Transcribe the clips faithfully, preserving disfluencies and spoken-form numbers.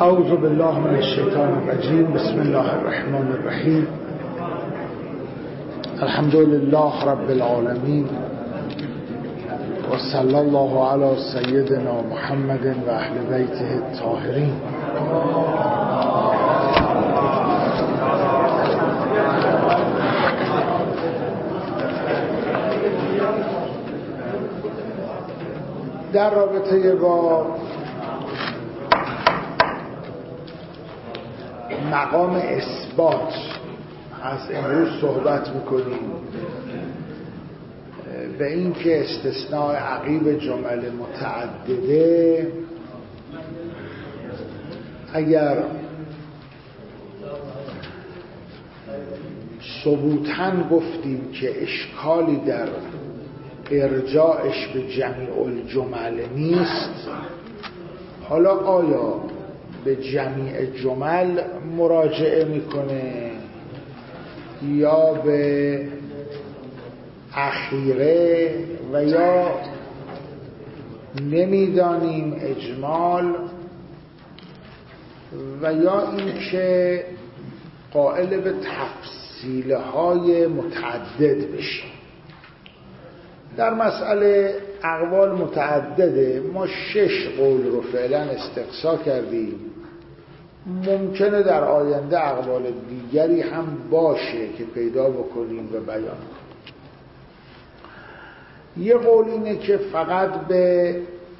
اعوذ بالله من الشیطان الرجیم. بسم الله الرحمن الرحیم. الحمد لله رب العالمین و صلی الله علی سیدنا محمد و اهل بیته الطاهرین. در رابطه با مقام اثبات از امروز صحبت میکنیم، به این که استثناء عقیب جمل متعدده اگر ثبوتاً گفتیم که اشکالی در ارجاعش به جمیع الجمل نیست، حالا آیا به جمیع جمل مراجعه میکنه یا به اخیره و یا نمیدانیم اجمال و یا اینکه قائل به تفصیلهای متعدد بشیم. در مسئله اقوال متعدده ما شش قول رو فعلا استقصا کردیم. ممکنه در آینده اقوال دیگری هم باشه که پیدا بکنیم و بیان کنیم. یه قول اینه که فقط به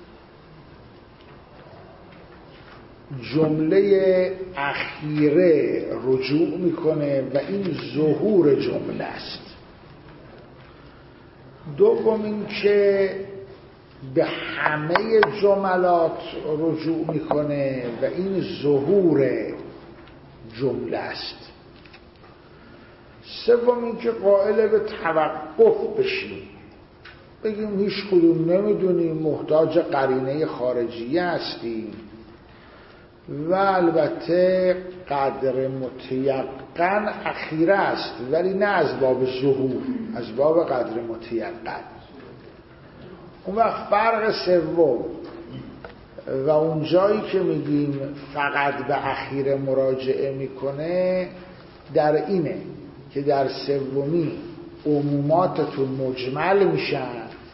جمله اخیره رجوع میکنه و این ظهور جمله است. دوم این که به همه جملات رجوع میکنه و این ظهور جمله است. سوم این که قائل به توقف بشیم، بگیم هیچ کدوم نمیدونیم، محتاج قرینه خارجیه هستیم و البته قدر متیقن اخیره است، ولی نه از باب ظهور، از باب قدر متیقن. اون وقت فرق سوم و اون جایی که میگیم فقط به اخیره مراجعه میکنه در اینه که در سومی عموماتتون مجمل میشن،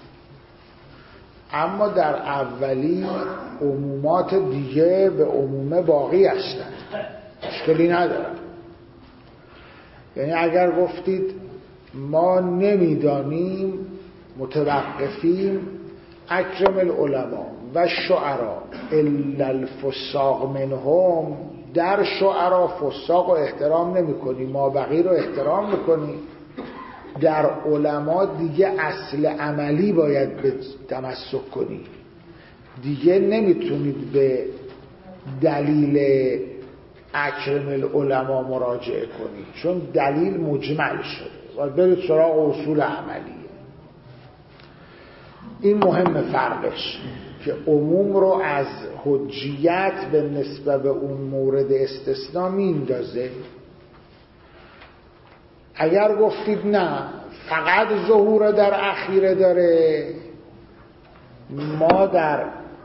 اما در اولی عمومات دیگه به عمومه باقی هستن، مشکلی ندارن. یعنی اگر گفتید ما نمیدانیم، متوقفیم، اکرم العلماء و شعرا الا الفساق منهم، در شعرا فساق رو احترام نمی کنی، ما بقی رو احترام میکنی، در علما دیگه اصل عملی باید به تمسک کنی، دیگه نمیتونید به دلیل اکرم العلماء مراجعه کنی چون دلیل مجمل شده و برید سراغ اصول عملی. این مهم فرقش که عموم رو از حجیت به نسبت به اون مورد استثناء میندازه. اگر گفتید نه فقط ظهور در اخیره داره، ما در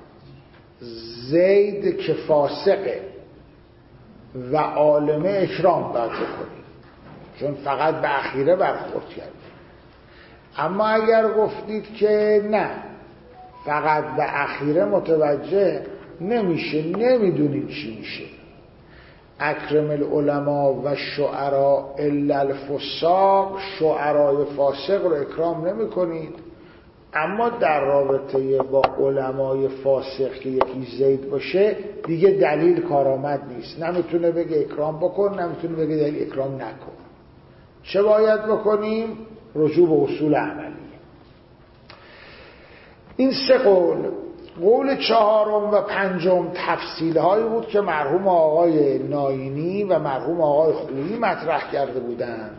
زید که فاسقه و عالمه اکرام باید کنیم چون فقط به اخیره برخورد کرد. اما اگر گفتید که نه فقط به اخیره متوجه نمیشه، نمیدونید چی میشه، اکرم العلماء و شعرا الا الفساق، شعرای فاسق رو اکرام نمی کنید، اما در رابطه با علمای فاسق که یکی زید باشه دیگه دلیل کارآمد نیست، نمیتونه بگه اکرام بکن، نمیتونه بگه دلیل اکرام نکن. چه باید بکنیم؟ رجوع به اصول عملی. این سه قول. قول چهارم و پنجم تفصیل هایی بود که مرحوم آقای ناینی و مرحوم آقای خویی مطرح کرده بودند.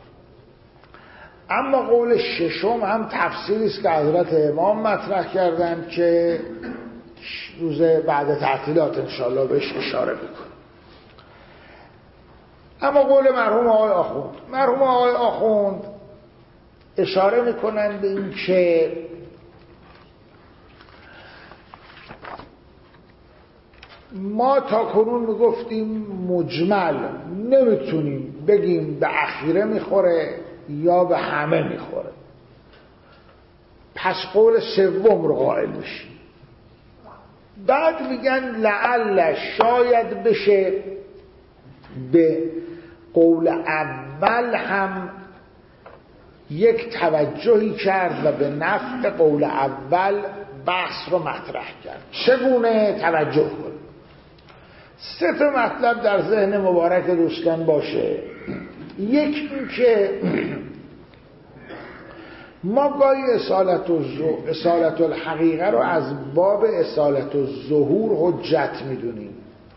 اما قول ششم هم تفصیلی است که حضرت امام مطرح کردند که روز بعد تعطیلات انشاءالله بهش اشاره میکنم. اما قول مرحوم آقای آخوند، مرحوم آقای آخوند اشاره میکنند به این که ما تا کنون میگفتیم مجمل، نمیتونیم بگیم به اخیره میخوره یا به همه میخوره، پس قول سوم رو قائل میشیم. بعد میگن لعل شاید بشه به قول اول هم یک توجهی کرد و به نفع قول اول بحث رو مطرح کرد. چگونه توجه کنیم؟ سه تا مطلب در ذهن مبارک دوستان باشه. یک این که ما گاهی اصالت, اصالت الحقیقه رو از باب اصالت الظهور حجت میدونیم،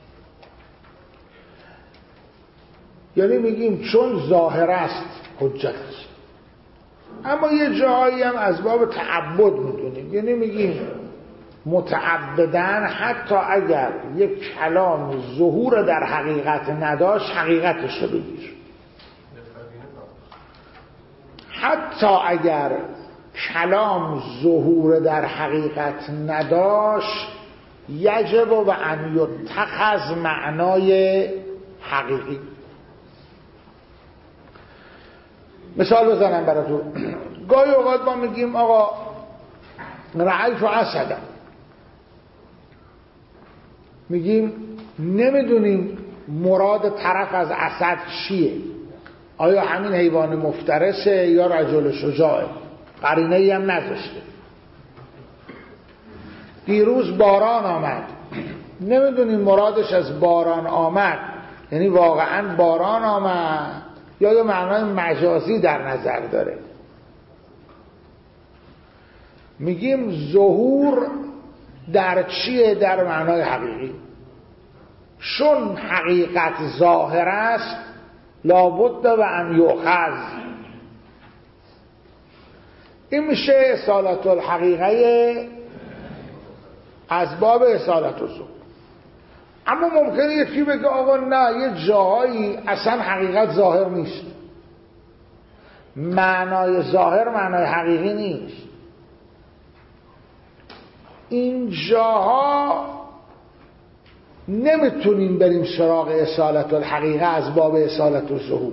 یعنی میگیم چون ظاهر است حجت است. اما یه جایی هم از باب تعبد میدونیم، یعنی میگیم متعبدن حتی اگر یک کلام ظهور در حقیقت نداشت حقیقتش رو بگیر، حتی اگر کلام ظهور در حقیقت نداشت یجب و ان یتخذ معنای حقیقی. مثال بزنم براتون. گاهی اوقات ما میگیم آقا رأیت اسدا، میگیم نمیدونیم مراد طرف از اسد چیه، آیا همین حیوان مفترسه یا رجل شجاعه، قرینه ای هم نذاشته. دیروز باران آمد، نمیدونیم مرادش از باران آمد یعنی واقعا باران آمد یا یه معنای مجازی در نظر داره. میگیم ظهور در چیه؟ در معنای حقیقی. چون حقیقت ظاهر است لابد و ان یؤخذ. این میشه اصالت الحقیقه از باب اصالت الظهور. اما ممکنه یکی بگه آقا نه، یه جاهایی اصلا حقیقت ظاهر نیست، معنای ظاهر معنای حقیقی نیست. این جاها نمیتونیم بریم سراغ اصالت الحقیقه از باب اصالت الظهور.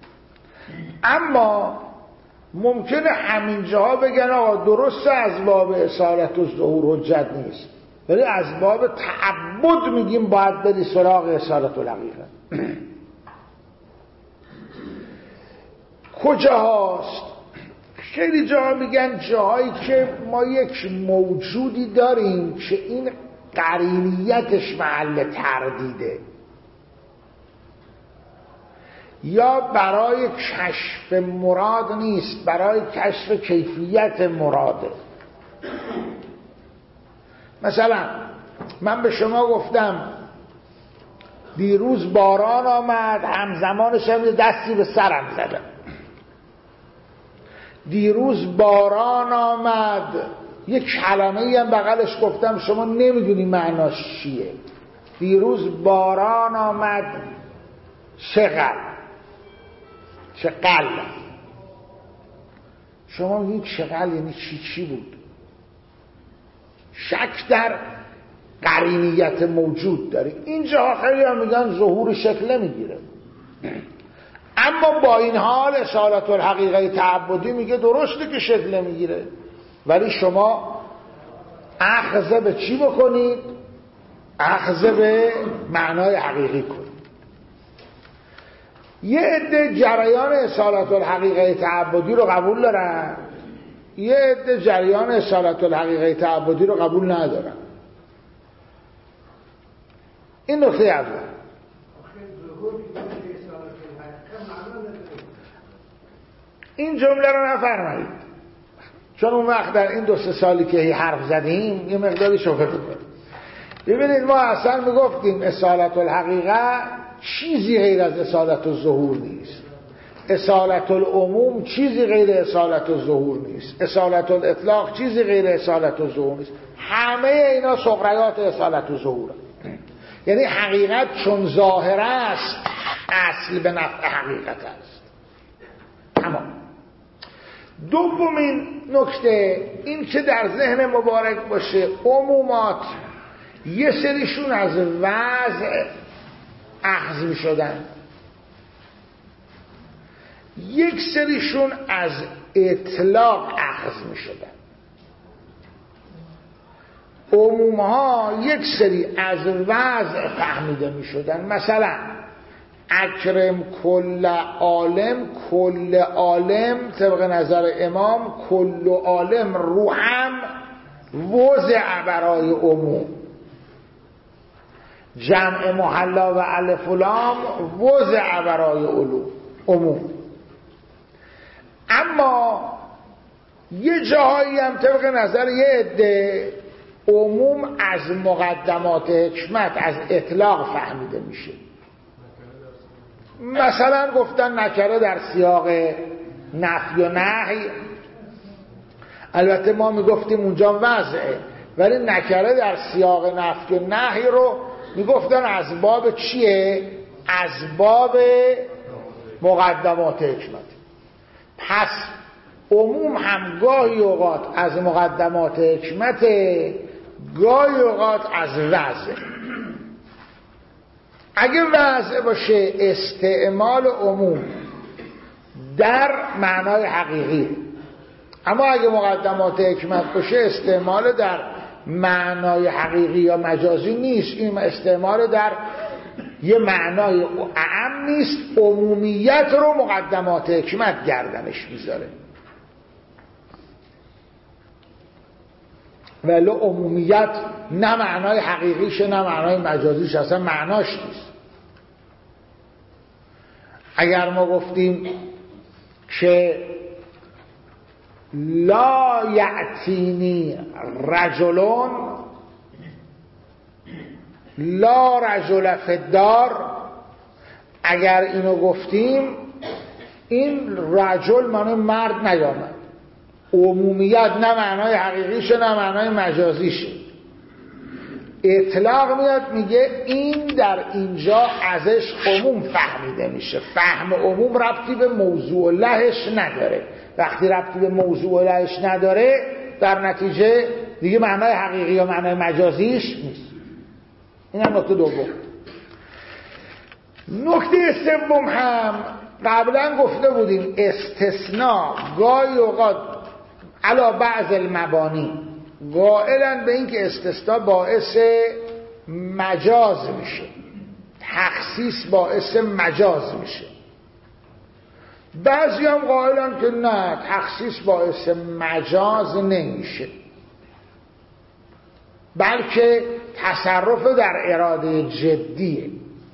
اما ممکنه همین جاها بگن آقا درسته از باب اصالت الظهور حجت نیست، ولی از باب تعبد میگیم باید بری سراغ اصالت الحقیقه. کجاهاست؟ خیلی جاها میگن جاهایی که ما یک موجودی داریم که این قرینیتش محل تردیده، یا برای کشف مراد نیست، برای کشف کیفیت مراده. مثلا من به شما گفتم دیروز باران آمد، همزمانش هم یه دستی به سرم زدم. دیروز باران آمد یک کلمه‌ای هم بغلش گفتم شما نمیدونی معناش چیه. دیروز باران آمد شغل شغل، شما میگید شغل یعنی چی چی بود؟ شک در قرینیت موجود داره. اینجا خیلی هم میگن ظهور شکل نمیگیره، اما با این حال اصالت الحقیقه تعبدی میگه درسته که شکل نمیگیره، ولی شما اخذ به چی بکنید؟ اخذ به معنای حقیقی کنید. یه عده جریان اصالت الحقیقه تعبدی رو قبول دارن، یه عده جریان اصالت الحقیقه تعبدی رو قبول ندارن. این نکته اول. این جمله رو نفرمایید، چون اون وقت در این دو سه سالی که حرف زدیم یه مقداری شوخه بکنیم. ببینید ما اصلا میگفتیم اصالت الحقیقه چیزی غیر از اصالت الظهور نیست، اصالت العموم چیزی غیر اصالت الظهور نیست، اصالت الاطلاق چیزی غیر اصالت الظهور نیست. همه اینا صغریات اصالت الظهور، یعنی حقیقت چون ظاهر است اصل به نفع حقیقت است. تمام. دومین نکته این که در ذهن مبارک باشه عمومات یه سریشون از وضع اخذ می شدن، یک سریشون از اطلاق اخذ می شدن. عموم ها یک سری از وضع فهمیده می شدن. مثلا اکرم کل عالم، کل عالم طبق نظر امام کل عالم رو هم وضع برای عموم، جمع محلا و الف و لام وضع برای عموم. اما یه جاهایی هم طبق نظر یه عده عموم از مقدمات حکمت از اطلاق فهمیده میشه. مثلا گفتن نکره در سیاق نفی و نهی، البته ما میگفتیم اونجا وضعه، ولی نکره در سیاق نفی و نهی رو میگفتن از باب چیه؟ از باب مقدمات حکمت. پس عموم هم گاهی اوقات از مقدمات حکمت، گاهی اوقات از وضع. اگه وضع باشه استعمال عموم در معنای حقیقی، اما اگه مقدمات حکمت باشه استعمال در معنای حقیقی یا مجازی نیست، این استعمال در یه معنای اعم نیست، عمومیت رو مقدمات حکمت گردنش میذاره. ولی عمومیت نه معنای حقیقیشه نه معنای مجازیش، اصلا معناش نیست. اگر ما گفتیم که لا یعتینی رجلون لا رجل فی الدار، اگر اینو گفتیم این رجل معنی مرد نیامد، عمومیت نه معنای حقیقیشه نه معنای مجازیشه. اطلاق میاد میگه این در اینجا ازش عموم فهمیده میشه. فهم عموم ربطی به موضوع لهش نداره. وقتی ربطی به موضوع لهش نداره در نتیجه دیگه معنای حقیقی یا معنای مجازیش نیست. این هم نکته دوم. نکته سوم هم قبلا گفته بودیم استثناء گاهی اوقات علا بعض المبانی قائلن به این که استثناء باعث مجاز میشه، تخصیص باعث مجاز میشه. بعضی هم قائلن که نه، تخصیص باعث مجاز نمیشه، بلکه تصرف در اراده جدیه.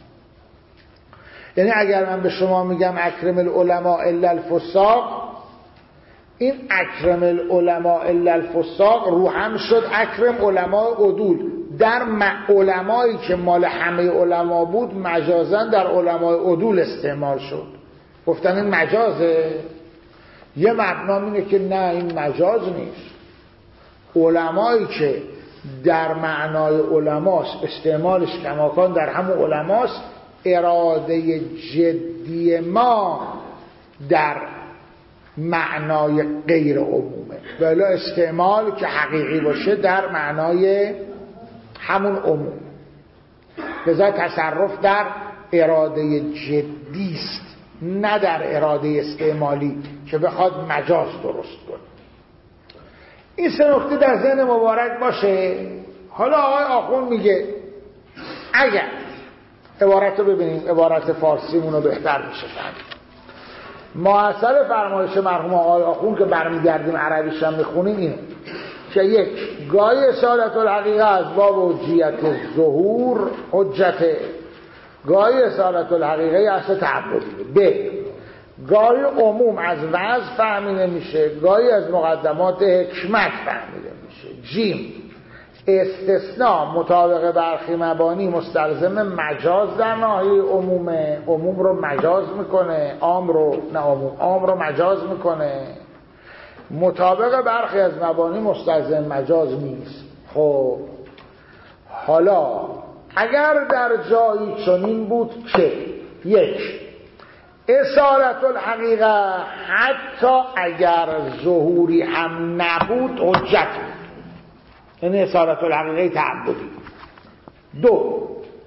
یعنی اگر من به شما میگم اکرم العلماء الا الفساق، این اکرم العلماء الا الفساق رو هم شد اکرم علماء عدول. در علمایی که مال همه علما بود مجازا در علماء عدول استعمال شد. گفتن این مجازه. یه مبنا اینه که نه، این مجاز نیست. علمایی که در معنای علماست، استعمالش کماکان در همون علماست، اراده جدی ما در معنای غیر عمومه، ولی استعمال که حقیقی باشه در معنای همون عموم. لذا تصرف در اراده جدیست نه در اراده استعمالی که بخواد مجاز درست کنه. این سه نکته در ذهن مبارک باشه. حالا آقای آخوند میگه اگر عبارت رو ببینیم، عبارت فارسیمون رو بهتر میشه فهمید. محصل فرمایش مرحوم آقای آخوند که برمیگردیم عربیش هم میخونیم اینه که یک، گاهی اصالت الحقیقه از باب حجیت ظهور حجته، گاهی اصالت الحقیقه اصل تعبدیه. ب، گاهی عموم از وضع فهمیده میشه، گاهی از مقدمات حکمت فهمیده میشه. جیم، استثناء مطابق برخی مبانی مستلزم مجاز در ناحیه عمومه، عموم رو مجاز میکنه، عام رو نه عموم عام رو مجاز میکنه. مطابق برخی از مبانی مستلزم مجاز نیست. خب حالا اگر در جایی چنین بود که یک، اصالت الحقیقه حتی اگر ظهوری هم نبود حجت، یعنی اصالت الحقیقه تعبدی، دو،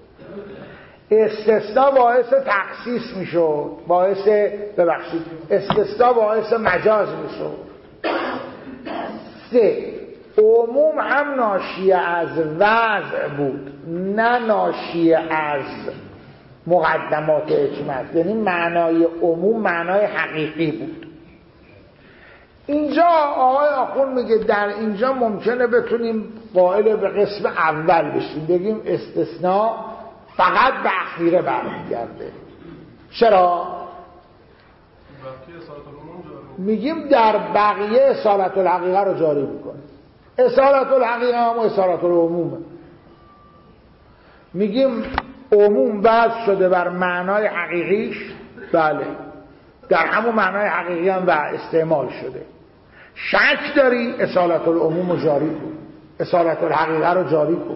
استثناء باعث تخصیص میشد، باعث ببخشید استثناء باعث مجاز میشد. سه، عموم هم ناشی از وضع بود نه ناشی از مقدمات حکمت، یعنی معنای عموم معنای حقیقی بود. اینجا آقای آخوند میگه در اینجا ممکنه بتونیم قائل به قسم اول بشیم، بگیم استثناء فقط به اخیره برمیگرده. چرا؟ میگیم در بقیه اصالت الحقیقه رو جاری میکنه. اصالت الحقیقه هم اصالت العمومه. میگیم عموم وضع شده بر معنای حقیقیش، بله در همون معنای حقیقی هم و استعمال شده. شک داری اصالت العموم رو جاری کن، اصالت الحقیقه رو جاری کن.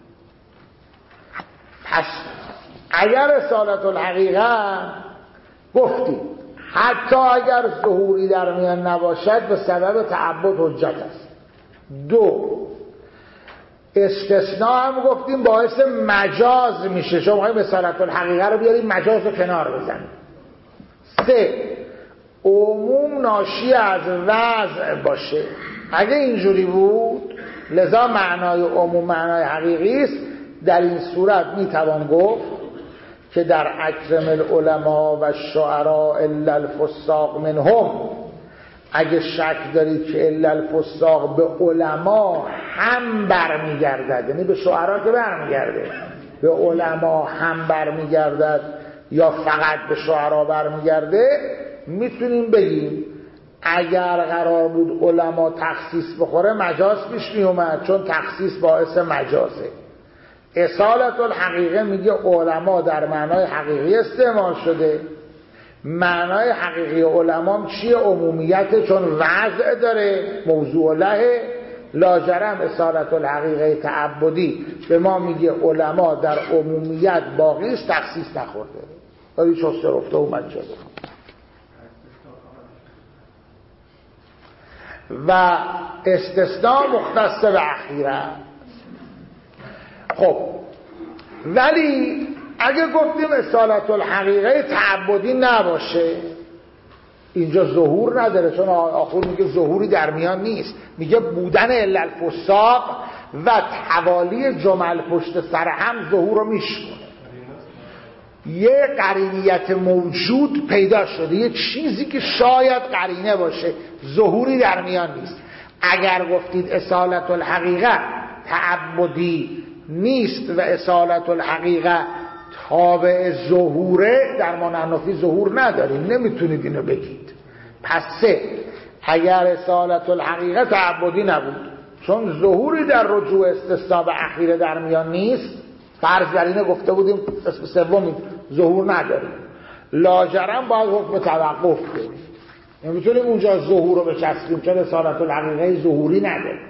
پس اگر اصالت الحقیقه گفتی حتی اگر ظهوری در میان نباشد به سبب تعبد حجت است. دو، استثناء هم گفتیم باعث مجاز میشه، شما میخوایم اصالت الحقیقه رو بیاریم مجاز رو کنار بزنیم. سه، عموم ناشی از وضع باشه. اگه اینجوری بود لذا معنای عموم معنای حقیقی است، در این صورت میتوان گفت که در اکرم العلماء و الشعراء الا الفساق منهم، اگه شک دارید که الا الفساق به علما هم برمیگردد، یعنی به شعرا که برمیگرده، به علما هم برمیگردد یا فقط به شعرا برمیگرده، میتونیم بگیم اگر قرار بود علما تخصیص بخوره مجاز پیش میومد، چون تخصیص باعث مجازه. اصالت الحقیقه میگه علما در معنای حقیقی استعمال شده. معنای حقیقی علما چیه؟ عمومیت، چون وضع داره، موضوع له. لاجرم اصالت الحقیقه تعبدی به ما میگه علما در عمومیت باقی است، تخصیص نخورده. داری شسته رفته اومد شده. و استثناء مختص به اخیره. خب ولی اگه گفتیم اصالت الحقیقه تعبدی نباشه، اینجا ظهور نداره، چون آخر میگه ظهوری در میان نیست، میگه بودن الا الفساق و توالی جمل پشت سر هم ظهور رو میشکنه. یه قرینیت موجود پیدا شده، یه چیزی که شاید قرینه باشه، ظهوری در میان نیست. اگر گفتید اصالت الحقیقه تعبدی نیست و اصالت الحقیقه تابع ظهوره، در ما نحنفی ظهور نداریم، نمیتونید اینو بگید. پس سه، اگر اصالت الحقیقه تعبدی نبود، چون ظهوری در رجوع استثناء به اخیره در میان نیست، فرض بر اینه گفته بودیم اسم سومی ظهور نداریم، لاجرم باید حکم توقف کنیم، نمیتونیم اونجا ظهور رو بچسبیم، چون اصالت الحقیقه ظهوری نداره.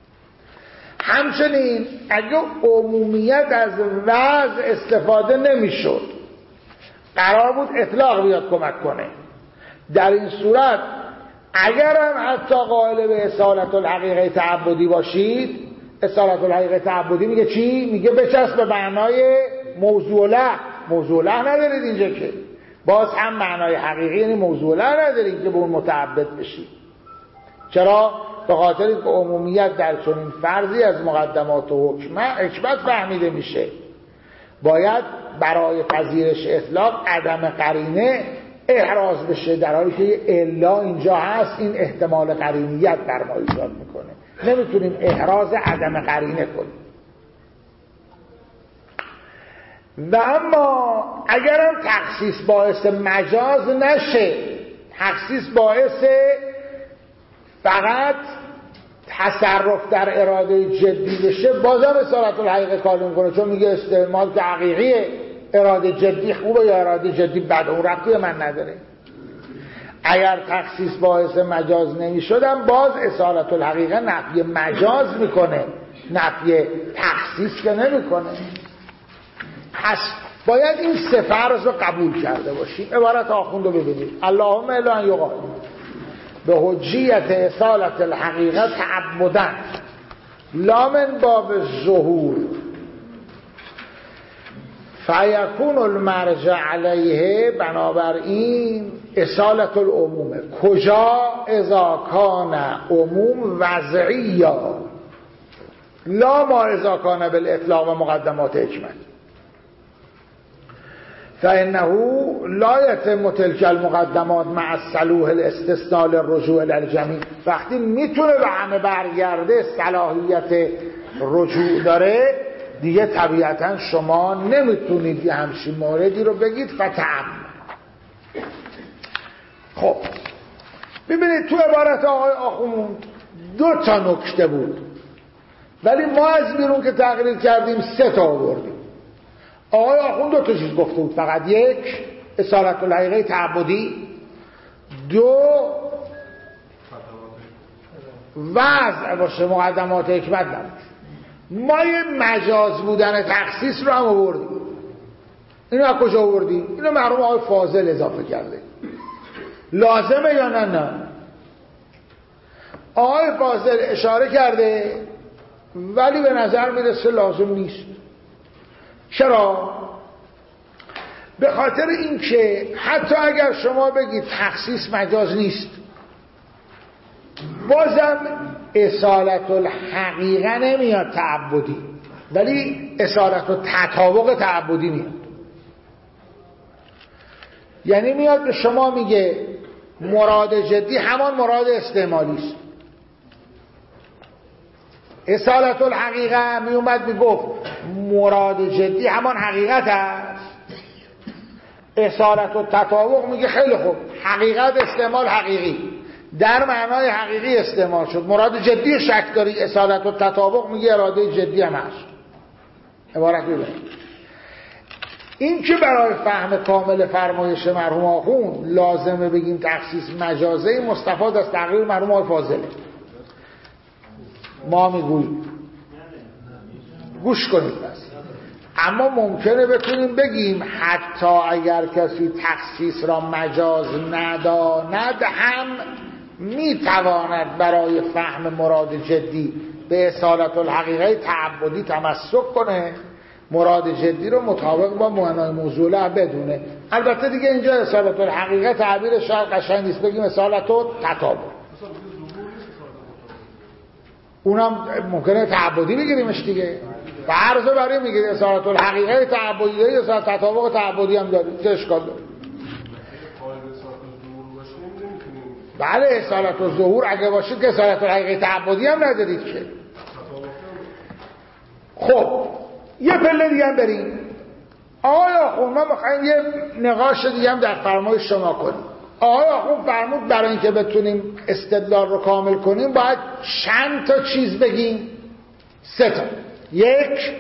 همچنین اگه عمومیت از وضع استفاده نمیشد، قرار بود اطلاق بیاد کمک کنه، در این صورت اگر هم حتی قائل به اصالت الحقیقه تعبدی باشید، اصالت الحقیقه تعبدی میگه چی؟ میگه بچسب به معنای موضوع له. موضوع له ندارید اینجا که، باز هم معنای حقیقی یعنی موضوع له ندارید که به اون متعبد بشید. چرا؟ به خاطر که عمومیت در چنین فرضی از مقدمات و حکمت فهمیده میشه، باید برای پذیرش اطلاق عدم قرینه احراز بشه، در حالی که الا اینجا هست، این احتمال قرینیت بر ما ایجاد میکنه، نمیتونیم احراز عدم قرینه کنیم. و اما اگرم تخصیص باعث مجاز نشه، تخصیص باعث فقط تصرف در اراده جدی بشه، بازم اصالت الحقیقه کار میکنه، چون میگه استعمال که حقیقیه، اراده جدی خوبه یا اراده جدی بد، اون ربطی من نداره. اگر تخصیص باعث مجاز نمیشدم، باز اصالت الحقیقه نفی مجاز میکنه، نفی تخصیص که نمیکنه. پس باید این سه فرض رو قبول کرده باشیم. عبارت آخوند رو ببینید: اللهم الا ان یقال به حجیت اصالت الحقیقه تعبدن لا من باب ظهور فیکون المرجع علیه، بنابراین اصالت العمومه. کجا؟ اذا کان عموم وضعی لا ما اذا کان بالاطلاق و مقدمات حکمت، فانه لا یتم تلک المقدمات مع الصلوح الاستثناء للرجوع للجمیع. وقتی میتونه به همه برگرده، صلاحیت رجوع داره، دیگه طبیعتا شما نمیتونید یه همچین موردی رو بگید فتعم. خب ببینید تو عبارت آقای آخوند دو تا نکته بود، ولی ما از بیرون که تقریر کردیم سه تا آوردیم. آقای آخوند دو تا چیز گفته بود فقط، یک اصالت الحقیقه تعبدی، دو وضع باشه مقدمات حکمت نباشه. ما یه مجاز بودن تخصیص رو هم آوردیم. اینو از کجا آوردیم؟ اینو مرحوم آقای فاضل اضافه کرده. لازمه یا نه؟ نه. آقای فاضل اشاره کرده ولی به نظر میرسه لازم نیست. چرا؟ به خاطر اینکه حتی اگر شما بگید تخصیص مجاز نیست، بازم اصالت الحقیقه نمیاد تعبدی، ولی اصالت التطابق تعبدی میاد. یعنی میاد به شما میگه مراد جدی همان مراد استعمالی است. اصالت الحقیقه میومد میگفت مراد جدی همان حقیقت است. اصالت التطابق میگه خیلی خوب، حقیقت استعمال حقیقی در معنای حقیقی استعمال شد، مراد جدی شک داری، اصالت التطابق میگه اراده جدی هم هست. عبارت ببینید. این که برای فهم کامل فرمایش مرحوم آخوند لازمه بگیم تخصیص مجازه، مستفاد از تقریر مرحوم آقای فاضله. ما میگوییم گوش کنید بس. اما ممکنه بتونیم بگیم حتی اگر کسی تخصیص را مجاز نداند هم میتواند برای فهم مراد جدی به اصالت الحقیقه تعبدی تمسک کنه، مراد جدی رو مطابق با معنای موضوع بدونه. البته دیگه اینجا اصالت الحقیقه تعبیر شاید قشنگ نیست، بگیم اصالت التطابق. اونم ممکنه تعبدی بگیریمش دیگه. فرض برای میگید اصالت الحقیقه تعبدی داری، اصالت تطابق تعبدی هم داری، چه اشکال داره؟ بله اصالت الظهور اگه باشید که اصالت الحقیقه تعبدی هم ندارید که. خب یه پله دیگه هم بریم. آقای آخوند ما میخوایم یه نقاش دیگه هم در فرمایش شما کنیم. آقای آخوند فرمود برای اینکه بتونیم استدلال رو کامل کنیم باید چند تا چیز بگیم؟ سه تا. یک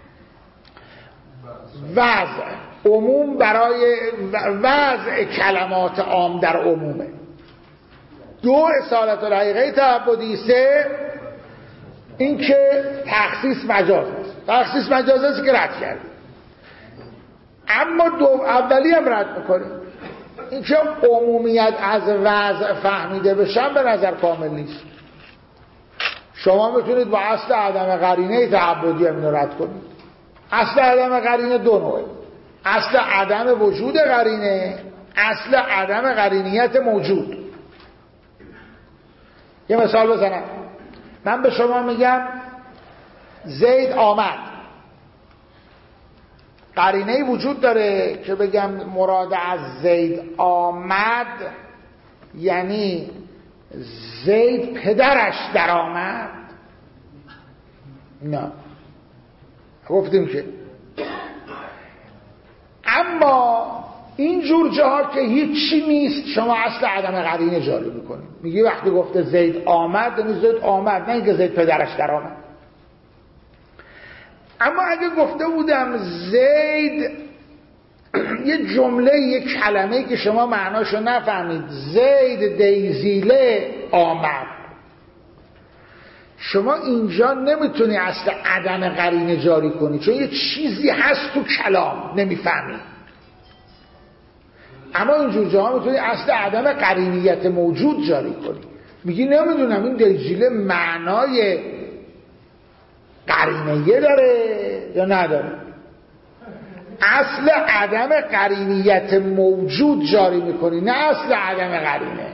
وضع عموم برای وضع کلمات عام در عمومه. دو اصالت الحقیقه تعبدی. سه اینکه تخصیص مجاز است. تخصیص مجاز است که رد کردیم. اما دو اولی هم رد میکنیم. اینکه عمومیت از وضع فهمیده بشن به نظر کامل نیست. شما میتونید با اصل عدم قرینه تعبدی هم اینو رد کنید. اصل عدم قرینه دو نوعه. اصل عدم وجود قرینه، اصل عدم قرینیت موجود. یه مثال بزنم. من به شما میگم زید آمد، قرینه وجود داره که بگم مراد از زید آمد یعنی زید پدرش در آمد؟ نه، گفتیم که. اما این جور جاها که هیچی نیست شما اصل عدم قرینه جاری میکنید. میگی وقتی گفته زید آمد یعنی زید آمد، نه اینکه زید پدرش در آمد. اما اگه گفته بودم زید یه جمله، یه کلمه که شما معناشو نفهمید، زید دیزیله آمد، شما اینجا نمیتونی اصل عدم قرینه جاری کنی، چون یه چیزی هست تو کلام نمیفهمی. اما اینجور جاها میتونی اصل عدم قرینیت موجود جاری کنی. میگی نمیدونم این دیزیله معنای قرینه داره یا نداره. اصل عدم قرینیت موجود جاری میکنی، نه اصل عدم قرینه.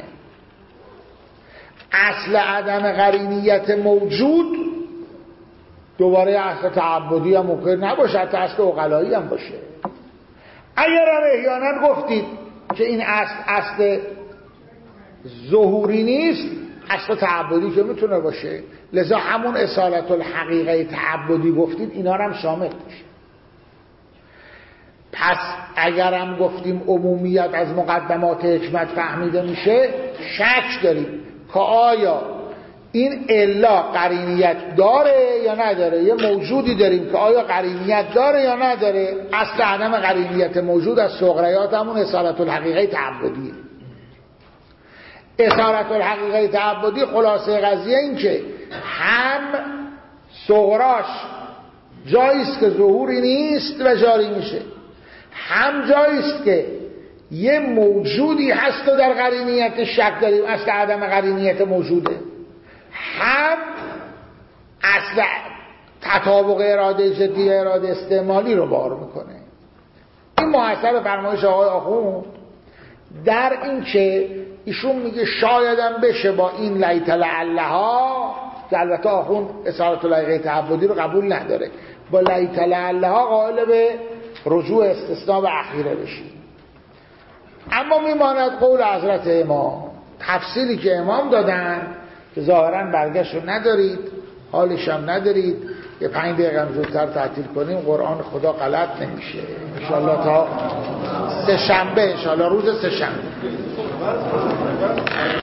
اصل عدم قرینیت موجود دوباره اصل تعبدی هم ممکن نباشه، حتی اصل عقلایی هم باشه. اگر هم احیانا گفتید که این اصل اصل ظهوری نیست، اصل تعبدی که میتونه باشه، لذا همون اصالت الحقیقه تعبدی گفتید اینا هم شامل میشه. پس اگرم گفتیم عمومیت از مقدمات حکمت فهمیده میشه، شک داریم که آیا این الا قرینیت داره یا نداره. یه موجودی داریم که آیا قرینیت داره یا نداره. اصل عدم قرینیت موجود از صغریات همون اصالت الحقیقه تعبدیه. اصالت الحقیقه تعبدی خلاصه قضیه این که هم صغراش جاییست که ظهوری نیست و جاری میشه، هم جاییست که یه موجودی هست و در قرینیت شک داریم، اصل عدم قرینیت موجوده، هم اصل تطابق اراده جدی اراده استعمالی رو بار میکنه. این محصل فرمایش آقای آخوند در این که ایشون میگه شایدم بشه با این لیت لعلها، که البته آخوند اصالت الحقیقه تعبدی رو قبول نداره، با لیت لعلها قائل به رجوع استثناء به اخیره بشی. اما میماند قول حضرت امام، تفصیلی که امام دادن که ظاهرا برگشت رو ندارید، حالش هم ندارید، یه پنج دقیقه هم زودتر تعطیل کنیم قرآن خدا غلط نمیشه انشالله. تا سه شنبه انشالله، روز سه شنبه.